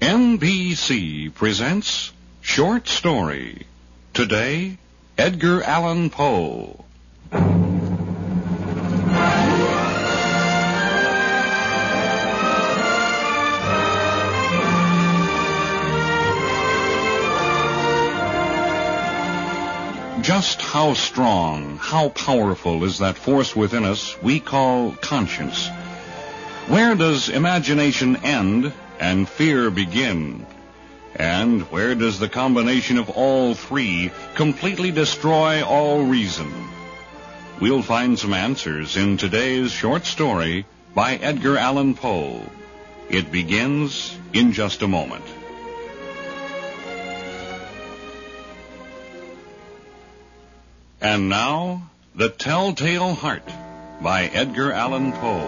NBC presents Short Story. Today, Edgar Allan Poe. Just how strong, how powerful is that force within us we call conscience? Where does imagination end and fear begin? And where does the combination of all three completely destroy all reason? We'll find some answers in today's short story by Edgar Allan Poe. It begins in just a moment. And now, The Telltale Heart by Edgar Allan Poe.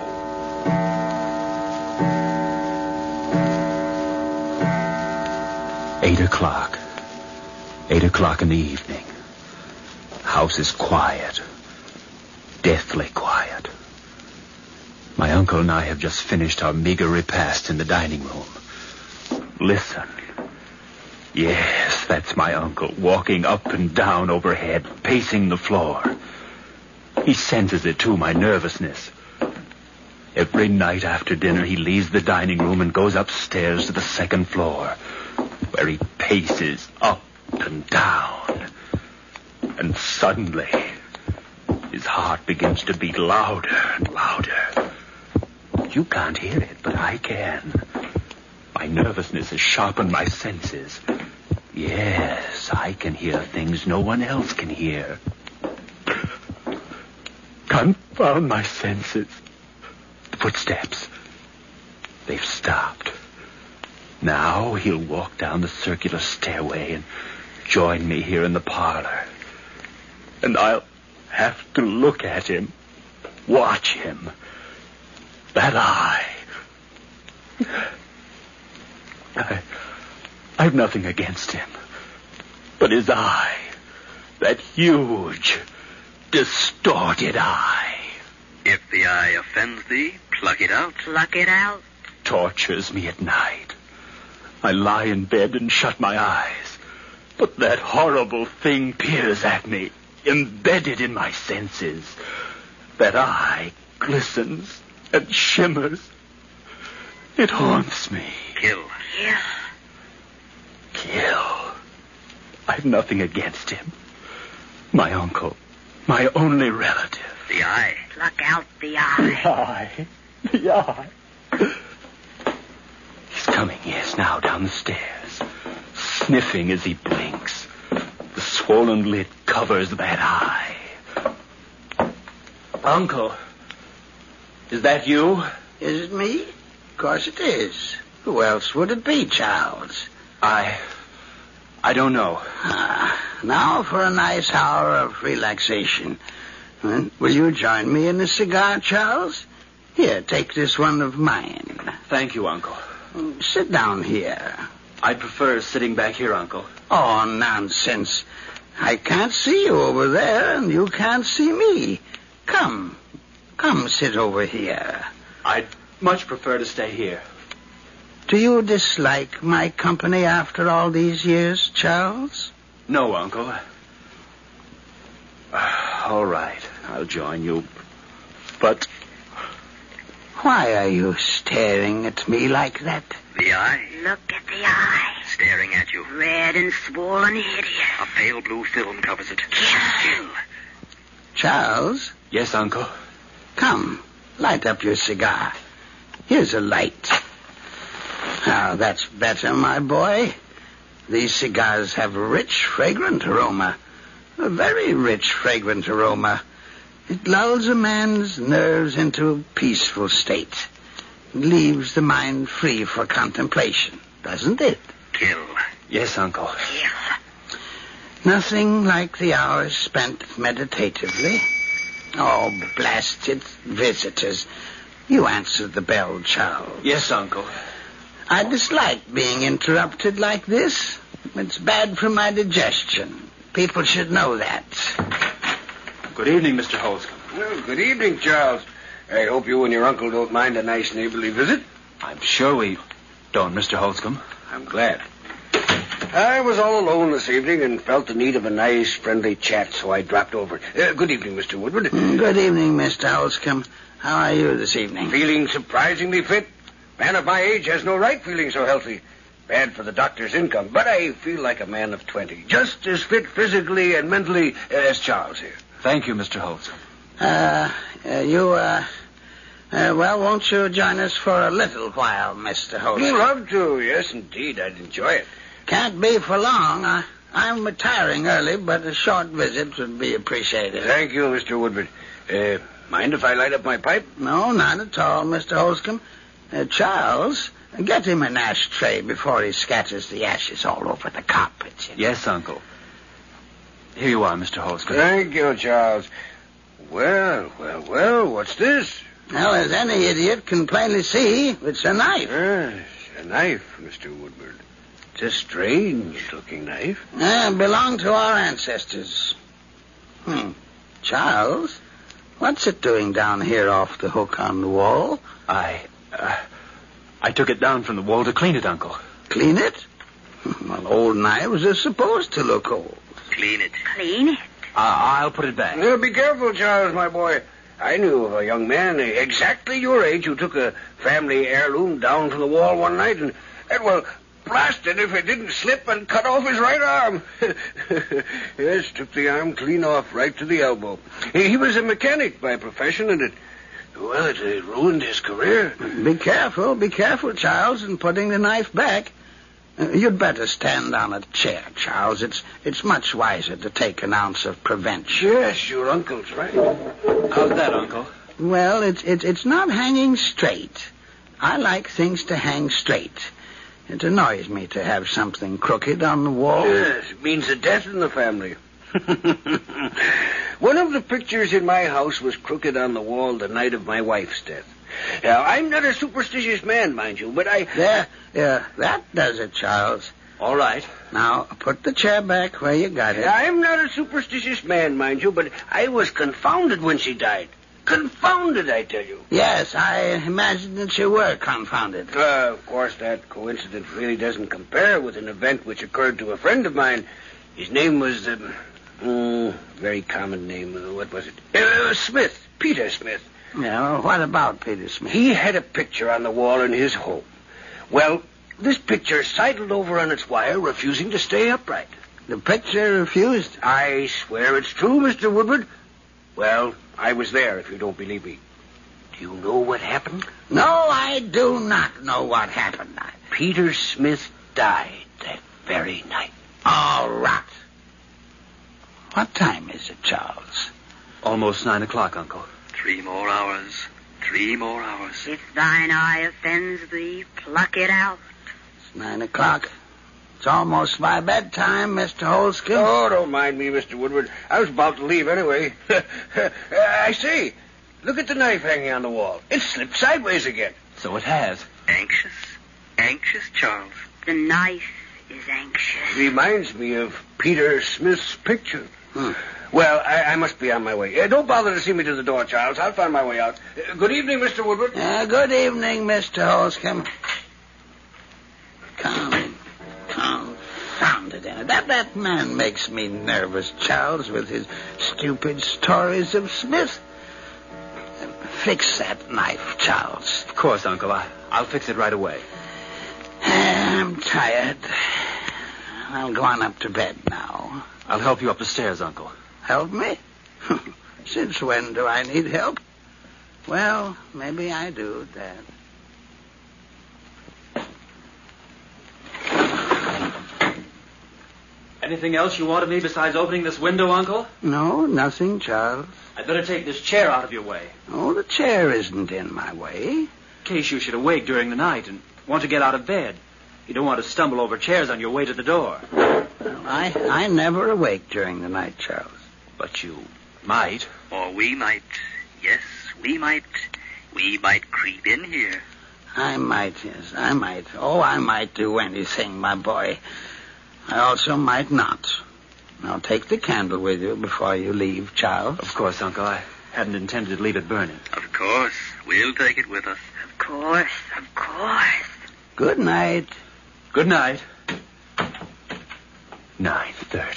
8 o'clock. 8 o'clock in the evening. House is quiet. Deathly quiet. My uncle and I have just finished our meager repast in the dining room. Listen. Yes, that's my uncle, walking up and down overhead, pacing the floor. He senses it, too, my nervousness. Every night after dinner, he leaves the dining room and goes upstairs to the second floor, where he paces up and down. And suddenly, his heart begins to beat louder and louder. You can't hear it, but I can. My nervousness has sharpened my senses. Yes, I can hear things no one else can hear. Confound my senses. The footsteps. They've stopped. Now he'll walk down the circular stairway and join me here in the parlor. And I'll have to look at him, watch him. That eye. I've nothing against him. But his eye, that huge, distorted eye. If the eye offends thee, pluck it out. Pluck it out. Tortures me at night. I lie in bed and shut my eyes. But that horrible thing peers at me, embedded in my senses. That eye glistens and shimmers. It haunts me. Kill. Kill. Kill. I've nothing against him. My uncle. My only relative. The eye. Pluck out the The eye. eye. The eye. He's coming, yes, now down the stairs. Sniffing as he blinks. The swollen lid covers that eye. Uncle. Is that you? Is it me? Of course it is. Who else would it be, Charles? I don't know. Now for a nice hour of relaxation. Will you join me in a cigar, Charles? Here, take this one of mine. Thank you, Uncle. Sit down here. I prefer sitting back here, Uncle. Oh, nonsense. I can't see you over there, and you can't see me. Come, sit over here. I'd much prefer to stay here. Do you dislike my company after all these years, Charles? No, Uncle. All right, I'll join you. But why are you staring at me like that? The eye. Look at the eye. Staring at you. Red and swollen hideous. A pale blue film covers it. Kill. Charles? Yes, Uncle. Come, light up your cigar. Here's a light. Now, that's better, my boy. These cigars have a rich, fragrant aroma. A very rich, fragrant aroma. It lulls a man's nerves into a peaceful state. It leaves the mind free for contemplation, doesn't it? Kill. Yes, Uncle. Kill. Nothing like the hours spent meditatively. Oh, blasted visitors. You answered the bell, Charles. Yes, Uncle. I dislike being interrupted like this. It's bad for my digestion. People should know that. Good evening, Mr. Holscomb. Well, good evening, Charles. I hope you and your uncle don't mind a nice neighborly visit. I'm sure we don't, Mr. Holscomb. I'm glad. I was all alone this evening and felt the need of a nice, friendly chat, so I dropped over. Good evening, Mr. Woodward. Good evening, Mr. Holscomb. How are you this evening? Feeling surprisingly fit. Man of my age has no right feeling so healthy. Bad for the doctor's income, but I feel like a man of 20. Just as fit physically and mentally as Charles here. Thank you, Mr. Holscomb. Well, won't you join us for a little while, Mr. Holscomb? I'd love to. Yes, indeed. I'd enjoy it. Can't be for long. I'm retiring early, but a short visit would be appreciated. Thank you, Mr. Woodward. Mind if I light up my pipe? No, not at all, Mr. Holscomb. Charles, get him an ashtray before he scatters the ashes all over the carpet. Yes, Uncle. Here you are, Mr. Holscomb. Thank you, Charles. Well, what's this? Well, as any idiot can plainly see, it's a knife. Yes, a knife, Mr. Woodward. It's a strange-looking knife. Belonged to our ancestors. Charles, what's it doing down here off the hook on the wall? I took it down from the wall to clean it, Uncle. Clean it? Well, old knives are supposed to look old. Clean it. Clean it. I'll put it back. Be careful, Charles, my boy. I knew of a young man exactly your age who took a family heirloom down from the wall one night and well, blasted if it didn't slip and cut off his right arm. Yes, took the arm clean off right to the elbow. He was a mechanic by profession, and it ruined his career. Be careful, Charles, in putting the knife back. You'd better stand on a chair, Charles. It's much wiser to take an ounce of prevention. Yes, your uncle's right. How's that, Uncle? Well, it's not hanging straight. I like things to hang straight. It annoys me to have something crooked on the wall. Yes, it means a death in the family. One of the pictures in my house was crooked on the wall the night of my wife's death. Now, I'm not a superstitious man, mind you, but There, that does it, Charles. All right. Now, put the chair back where you got it. I'm not a superstitious man, mind you, but I was confounded when she died. Confounded, I tell you. Yes, I imagined that you were confounded. Of course, that coincidence really doesn't compare with an event which occurred to a friend of mine. His name was, very common name. What was it? Smith. Peter Smith. Yeah, well, what about Peter Smith? He had a picture on the wall in his home. Well, this picture sidled over on its wire, refusing to stay upright. The picture refused? I swear it's true, Mr. Woodward. Well, I was there, if you don't believe me. Do you know what happened? No, I do not know what happened. Peter Smith died that very night. All right. What time is it, Charles? Almost 9 o'clock, Uncle. 3 more hours. 3 more hours. If thine eye offends thee, pluck it out. It's 9 o'clock. It's almost my bedtime, Mr. Holscomb. Oh, don't mind me, Mr. Woodward. I was about to leave anyway. I say, look at the knife hanging on the wall. It slipped sideways again. So it has. Anxious? Anxious, Charles? The knife is anxious. Reminds me of Peter Smith's picture. Well, I must be on my way. Don't bother to see me to the door, Charles. I'll find my way out. Good evening, Mr. Woodward. Good evening, Mr. Holscomb. Confounded. That man makes me nervous, Charles, with his stupid stories of Smith. Fix that knife, Charles. Of course, Uncle. I'll fix it right away. I'm tired. I'll go on up to bed now. I'll help you up the stairs, Uncle. Help me? Since when do I need help? Well, maybe I do, Dad. Anything else you want of me besides opening this window, Uncle? No, nothing, Charles. I'd better take this chair out of your way. Oh, the chair isn't in my way. In case you should awake during the night and want to get out of bed. You don't want to stumble over chairs on your way to the door. Well, I never awake during the night, Charles. But you might. Or we might. Yes, we might. We might creep in here. I might, yes, I might. Oh, I might do anything, my boy. I also might not. Now, take the candle with you before you leave, Charles. Of course, Uncle. I hadn't intended to leave it burning. Of course. We'll take it with us. Of course, of course. Good night. Good night. 9:30.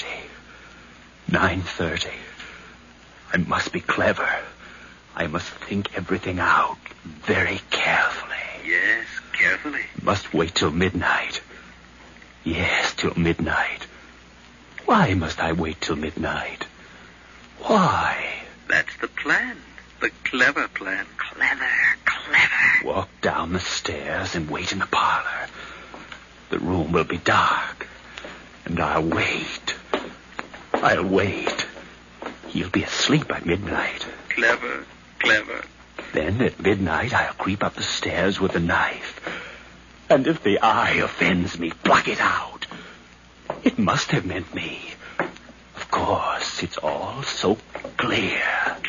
9:30. I must be clever. I must think everything out very carefully. Yes, carefully. Must wait till midnight. Yes, till midnight. Why must I wait till midnight? Why? That's the plan. The clever plan. Clever, clever. Walk down the stairs and wait in the parlor. The room will be dark, and I'll wait. I'll wait. He'll be asleep by midnight. Clever, clever. Then at midnight I'll creep up the stairs with a knife. And if the eye offends me, pluck it out. It must have meant me. Of course, it's all so clear.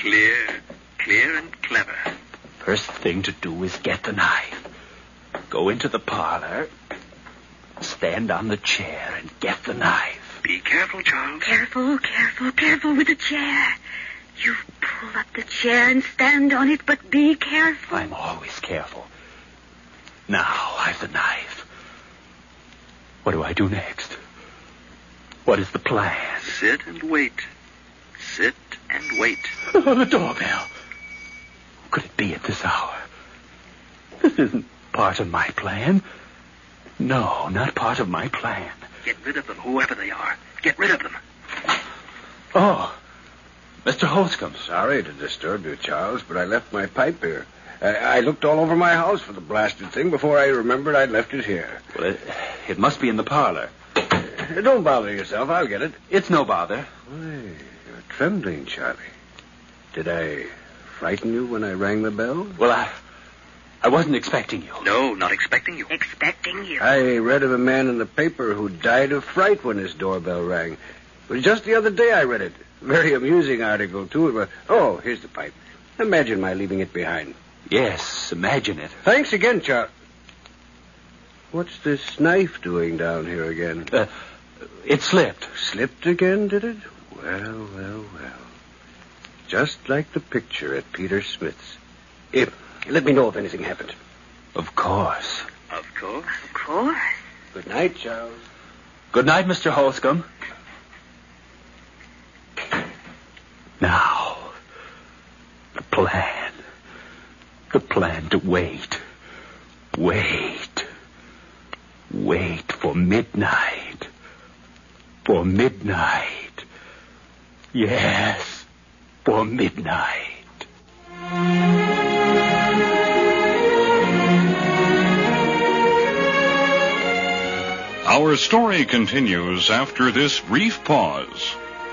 Clear and clever. First thing to do is get the knife. Go into the parlor, stand on the chair, and get the knife. Be careful, Charles. Careful, careful, careful with the chair. You pull up the chair and stand on it, but be careful. I'm always careful. Now I've the knife. What do I do next? What is the plan? Sit and wait. Sit and wait. Oh, the doorbell. Who could it be at this hour? This isn't part of my plan. No, not part of my plan. Get rid of them, whoever they are. Get rid of them. Oh, Mr. Holscomb. Sorry to disturb you, Charles, but I left my pipe here. I looked all over my house for the blasted thing before I remembered I'd left it here. Well, it must be in the parlor. Don't bother yourself. I'll get it. It's no bother. Why, you're trembling, Charlie. Did I frighten you when I rang the bell? Well, I wasn't expecting you. No, not expecting you. Expecting you. I read of a man in the paper who died of fright when his doorbell rang. It was just the other day I read it. Very amusing article, too. Oh, here's the pipe. Imagine my leaving it behind. Yes, imagine it. Thanks again, Charles. What's this knife doing down here again? It slipped. Slipped again, did it? Well. Just like the picture at Peter Smith's. Let me know if anything happened. Of course. Of course. Of course. Good night, Charles. Good night, Mr. Holscomb. Now, the plan. The plan to wait. Wait for midnight. For midnight. Yes, for midnight. Our story continues after this brief pause.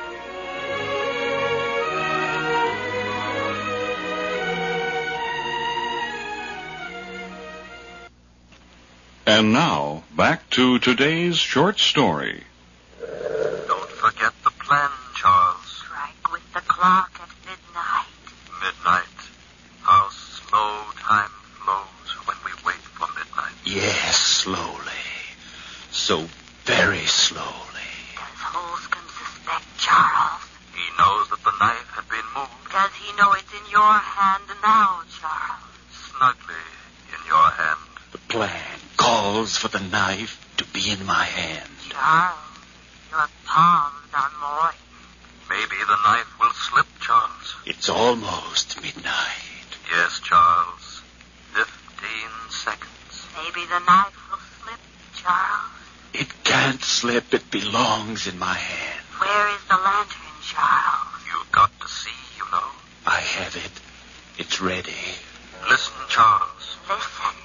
And now, back to today's short story. Don't forget the plan, Charles. Strike with the clock at midnight. Midnight. How slow time flows when we wait for midnight. Yes, slowly. So very slowly. Does Holscomb suspect Charles? He knows that the knife had been moved Does he know it's in your hand now, Charles? snugly in your hand. The plan calls for the knife to be in my hand. Charles, your palms are moist. Maybe the knife will slip, Charles. It's almost midnight. Yes, Charles. 15 seconds. Maybe the knife will slip, Charles. It can't slip. It belongs in my hand. Where is the lantern, Charles? You've got to see, you know. I have it. It's ready. Listen, Charles. Listen.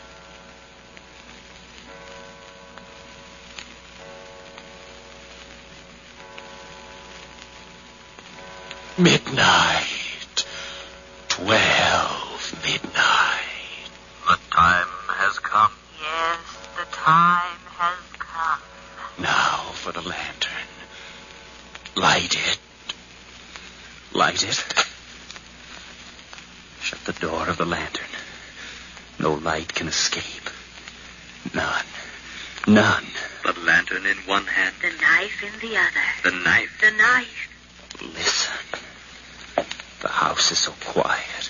Midnight. 12 midnight. The time has come. Yes, the time has come. Now for the lantern. Light it. Light it. Shut the door of the lantern. No light can escape. None. None. The lantern in one hand. The knife in the other. The knife. The knife. Listen. The house is so quiet.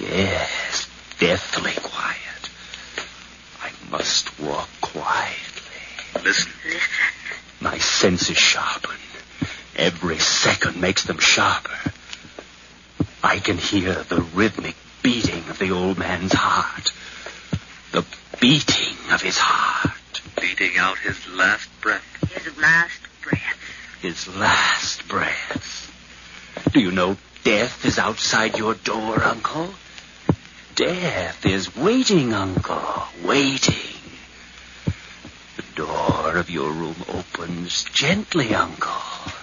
Yes, deathly quiet. I must walk quietly. Listen. Listen. My senses sharpen. Every second makes them sharper. I can hear the rhythmic beating of the old man's heart. The beating of his heart. Beating out his last breath. His last breath. His last breath. Do you know death is outside your door, Uncle? Death is waiting, Uncle. Waiting. The door of your room opens gently, Uncle.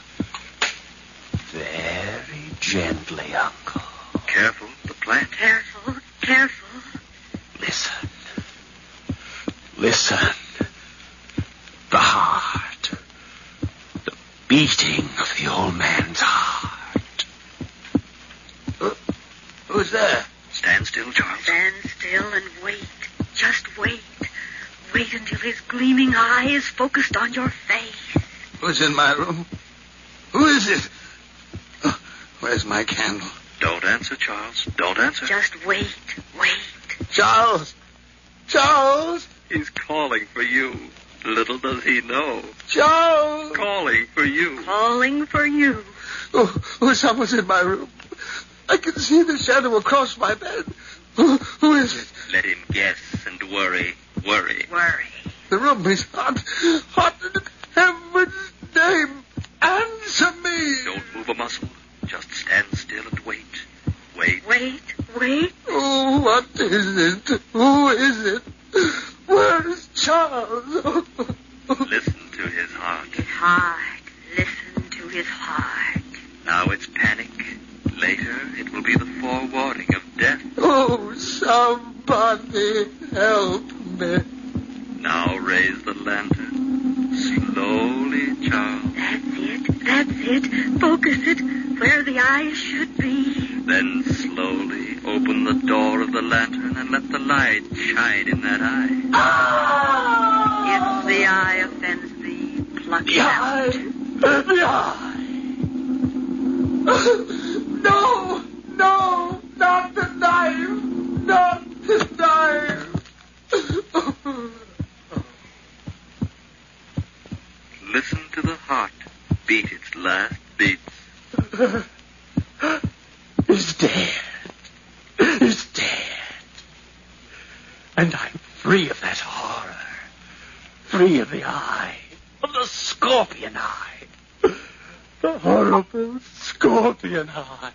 Very gently, Uncle. Careful, the plant. Careful, careful. Listen. Listen. The heart. The beating of the old man's heart. Who's there? Stand still, Charles. Stand still and wait. Just wait. Wait until his gleaming eye is focused on your face. Who's in my room? Who is it? Oh, where's my candle? Don't answer, Charles. Don't answer. Just wait, wait. Charles! Charles! He's calling for you. Little does he know. Charles! Calling for you. Calling for you. Oh, someone's in my room. I can see the shadow across my bed. Who is it? Let him guess and worry. Worry. Worry. The room is hot. Hot in heaven's name. Answer me. Don't move a muscle. Just stand still and wait. Wait. Wait, wait. Oh, what is it? Who is it? Where's Charles? Listen to his heart. His heart. Listen to his heart. Now it's panic. Later, it will be the forewarning of death. Oh, somebody help me. Now raise the lantern. Slowly, Charles. That's it. That's it. Focus it where the eyes should be. Then slowly open the door of the lantern and let the light shine in that eye. If the eye offends thee, pluck it out. The eye. No, no, not the knife. Not the knife. Listen to the heart beat its last beats. He's dead. He's dead. And I'm free of that horror. Free of the eye. Of the scorpion eye. The horrible scorpion eye.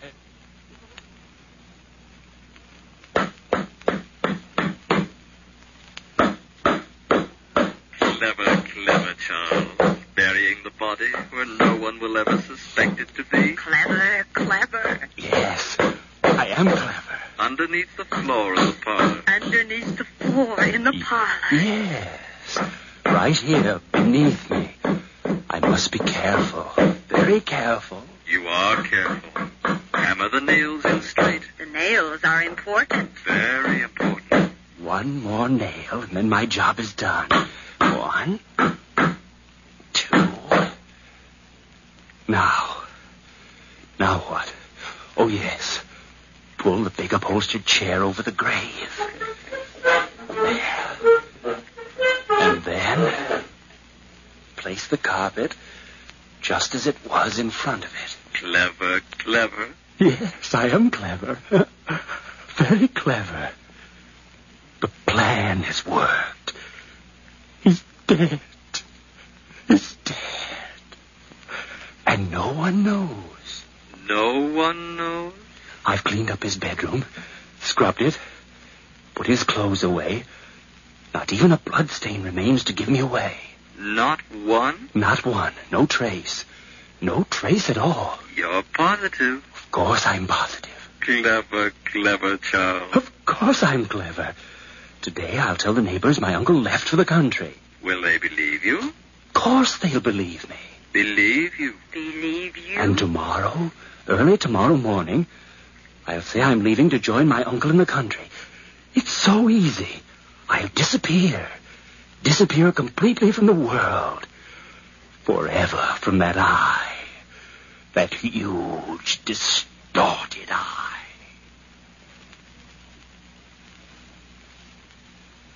Clever, clever, Charles. Burying the body where no one will ever suspect it to be. Clever, clever. Yes, I am clever. Underneath the floor of the parlor. Underneath the floor in the parlor. Yes, right here beneath me. I must be careful, very careful. You are careful. Hammer the nails in straight. The nails are important. Very important. One more nail, and then my job is done. 1, 2. Now what? Oh, yes. Pull the big upholstered chair over the grave. There. And then place the carpet just as it was in front of it. Clever, clever. Yes, I am clever. Very clever. The plan has worked. He's dead. He's dead. And no one knows. No one knows? I've cleaned up his bedroom, scrubbed it, put his clothes away. Not even a bloodstain remains to give me away. Not one? Not one. No trace. No trace at all. You're positive. Of course I'm positive. Clever, clever, Charles. Of course I'm clever. Today I'll tell the neighbors my uncle left for the country. Will they believe you? Of course they'll believe me. Believe you? Believe you? And tomorrow, early tomorrow morning, I'll say I'm leaving to join my uncle in the country. It's so easy. I'll disappear. Disappear completely from the world. Forever from that eye. That huge, distorted eye. So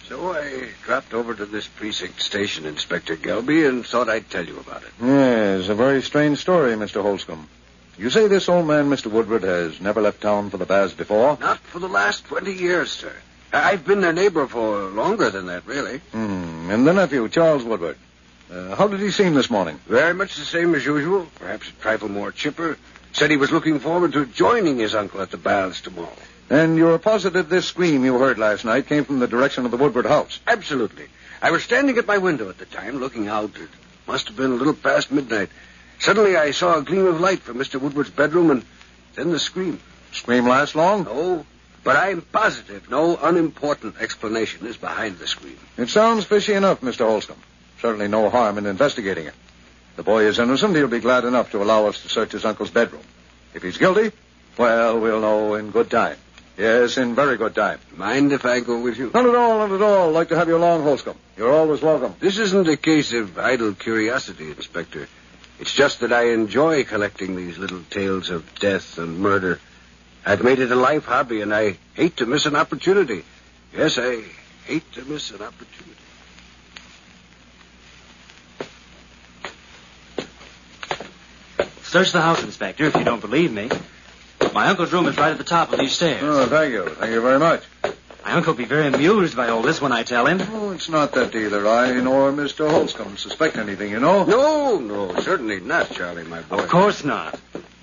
I dropped over to this precinct station, Inspector Gelby, and thought I'd tell you about it. Yes, a very strange story, Mr. Holscomb. You say this old man, Mr. Woodward, has never left town for the baths before? Not for the last 20 years, sir. I've been their neighbor for longer than that, really. And the nephew, Charles Woodward. How did he seem this morning? Very much the same as usual, perhaps a trifle more chipper. Said he was looking forward to joining his uncle at the baths tomorrow. And you're positive this scream you heard last night came from the direction of the Woodward house? Absolutely. I was standing at my window at the time, looking out. It must have been a little past midnight. Suddenly I saw a gleam of light from Mr. Woodward's bedroom, and then the scream. Scream last long? No, but I'm positive no unimportant explanation is behind the scream. It sounds fishy enough, Mr. Holscomb. Certainly no harm in investigating it. The boy is innocent. He'll be glad enough to allow us to search his uncle's bedroom. If he's guilty, well, we'll know in good time. Yes, in very good time. Mind if I go with you? Not at all, not at all. I'd like to have you along, Holscomb. You're always welcome. This isn't a case of idle curiosity, Inspector. It's just that I enjoy collecting these little tales of death and murder. I've made it a life hobby, and I hate to miss an opportunity. Yes, I hate to miss an opportunity. Search the house, Inspector, if you don't believe me. My uncle's room is right at the top of these stairs. Oh, thank you. Thank you very much. My uncle will be very amused by all this when I tell him. Oh, it's not that either I nor Mr. Holscomb suspect anything, you know. No, certainly not, Charlie, my boy. Of course not.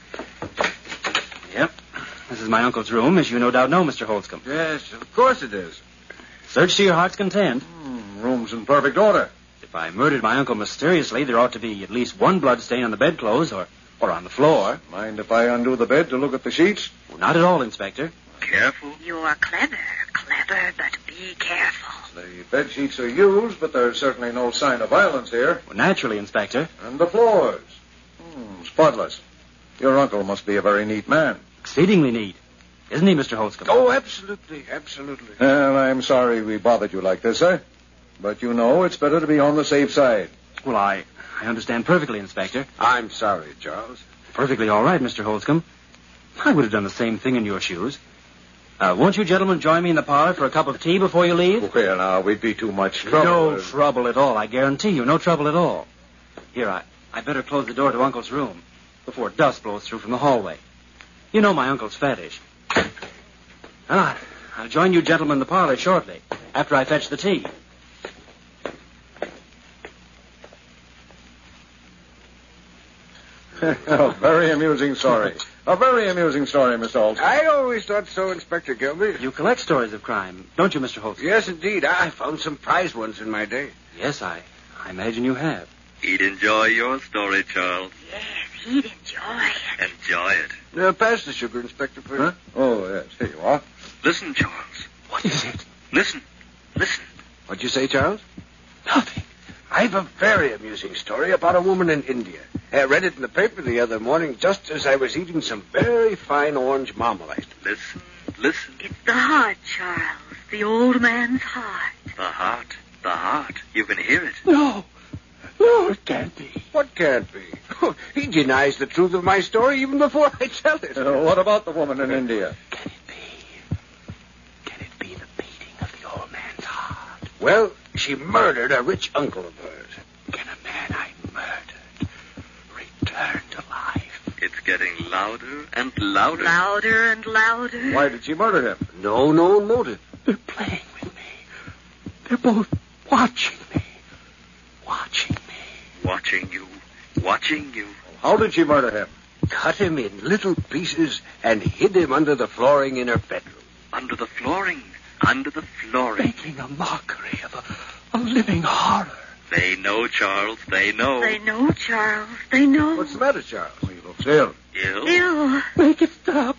Yep. This is my uncle's room, as you no doubt know, Mr. Holscomb. Yes, of course it is. Search to your heart's content. Room's in perfect order. If I murdered my uncle mysteriously, there ought to be at least one blood stain on the bedclothes or on the floor. Mind if I undo the bed to look at the sheets? Well, not at all, Inspector. Careful. You're clever, but be careful. The bed sheets are used, but there's certainly no sign of violence here. Well, naturally, Inspector. And the floors? Spotless. Your uncle must be a very neat man. Exceedingly neat. Isn't he, Mr. Holscomb? Oh, absolutely. Well, I'm sorry we bothered you like this, sir. But you know it's better to be on the safe side. Well, I understand perfectly, Inspector. I'm sorry, Charles. Perfectly all right, Mr. Holscomb. I would have done the same thing in your shoes. Won't you gentlemen join me in the parlor for a cup of tea before you leave? Well, now, we'd be too much trouble. No trouble at all, I guarantee you. No trouble at all. Here, I better close the door to Uncle's room before dust blows through from the hallway. You know my uncle's fetish. I'll join you gentlemen in the parlor shortly, after I fetch the tea. A very amusing story. A very amusing story, Mr. Holscomb. I always thought so, Inspector Gilby. You collect stories of crime, don't you, Mr. Holscomb? Yes, indeed. I found some prize ones in my day. Yes, I imagine you have. He'd enjoy your story, Charles. Yes, he'd enjoy it. Enjoy it. Pass the sugar, Inspector, please. Huh? Oh, yes. Here you are. Listen, Charles. What is it? Listen. What'd you say, Charles? Nothing. I've a very amusing story about a woman in India. I read it in the paper the other morning just as I was eating some very fine orange marmalade. Listen. It's the heart, Charles. The old man's heart. The heart. You can hear it. No, it can't be. What can't be? He denies the truth of my story even before I tell it. What about the woman in India? Can it be the beating of the old man's heart? Well, she murdered a rich uncle of hers. Can a man I murdered return to life? It's getting louder and louder. Louder and louder. Why did she murder him? No known motive. They're playing with me. They're both watching me. Watching you. How did she murder him? Cut him in little pieces and hid him under the flooring in her bedroom. Under the flooring. Making a mockery of a living horror. They know, Charles. They know. They know, Charles. They know. What's the matter, Charles? He looks ill. Ill. Make it stop.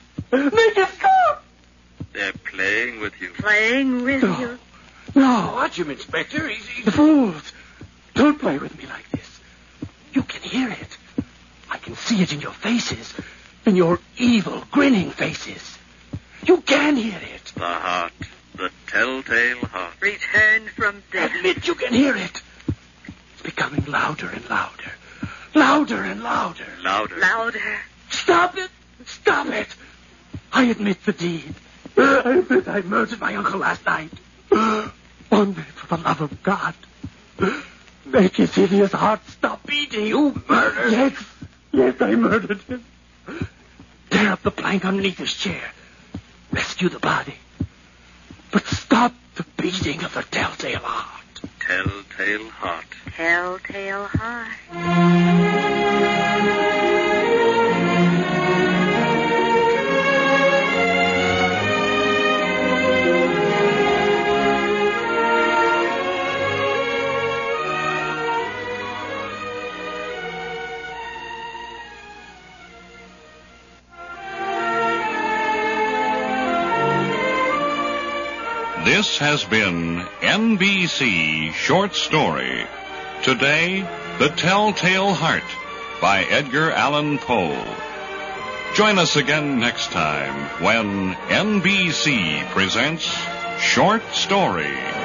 They're playing with you. Playing with you. No. Watch him, Inspector. He's... The fools. Don't play with me like this. You can hear it. I can see it in your faces. In your evil, grinning faces. You can hear it. The heart. The telltale heart. Returned from death. Admit you can hear it. It's becoming louder and louder. Louder and louder. Louder. Stop it. I admit the deed. I admit I murdered my uncle last night. Why Only for the love of God, make his hideous heart stop beating. You murdered? Yes, I murdered him. Tear up the plank underneath his chair. Rescue the body. But stop the beating of the telltale heart. Telltale heart. Telltale heart. This has been NBC Short Story. Today, The Telltale Heart by Edgar Allan Poe. Join us again next time when NBC presents Short Story.